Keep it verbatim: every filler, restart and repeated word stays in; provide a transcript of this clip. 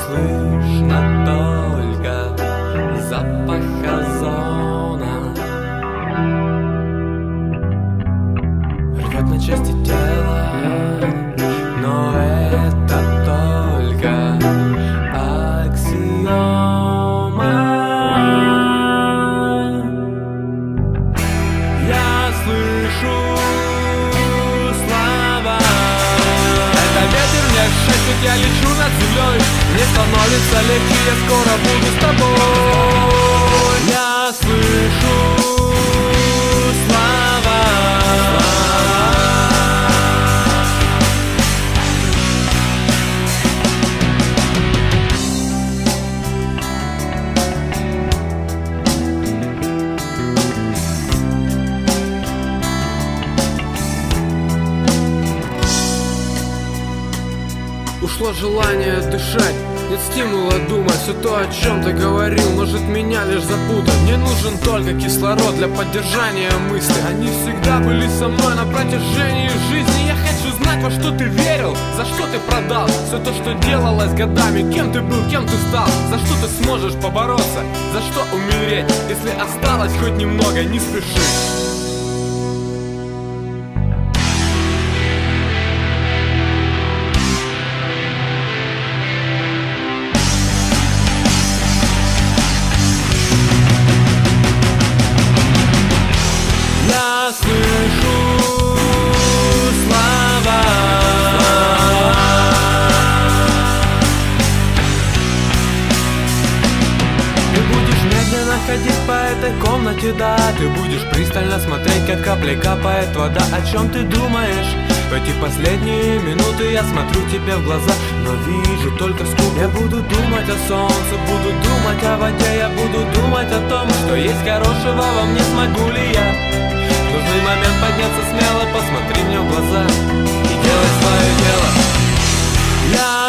слышно только запах озона. Рвет на части тело, но это только аксиома. Я слышу слова. Это ветер мне шепчет, я лечу над землей. Мне становится легче, я скоро буду с тобой. Я слышу слова. Ушло желание дышать, нет стимула думать. Все то, о чем ты говорил, может меня лишь запутать. Мне нужен только кислород для поддержания мысли. Они всегда были со мной на протяжении жизни. Я хочу знать, во что ты верил, за что ты продал все то, что делалось годами. Кем ты был, кем ты стал, за что ты сможешь побороться, за что умереть, если осталось хоть немного, не спеши. Слышу слова. Ты будешь медленно ходить по этой комнате, да. Ты будешь пристально смотреть, как капли капает вода. О чем ты думаешь? В эти последние минуты я смотрю тебе в глаза, но вижу только скуку. Я буду думать о солнце, буду думать о воде. Я буду думать о том, что есть хорошего во мне, смогу ли я. В нужный момент подняться смело, посмотри мне в глаза и делай свое дело. Я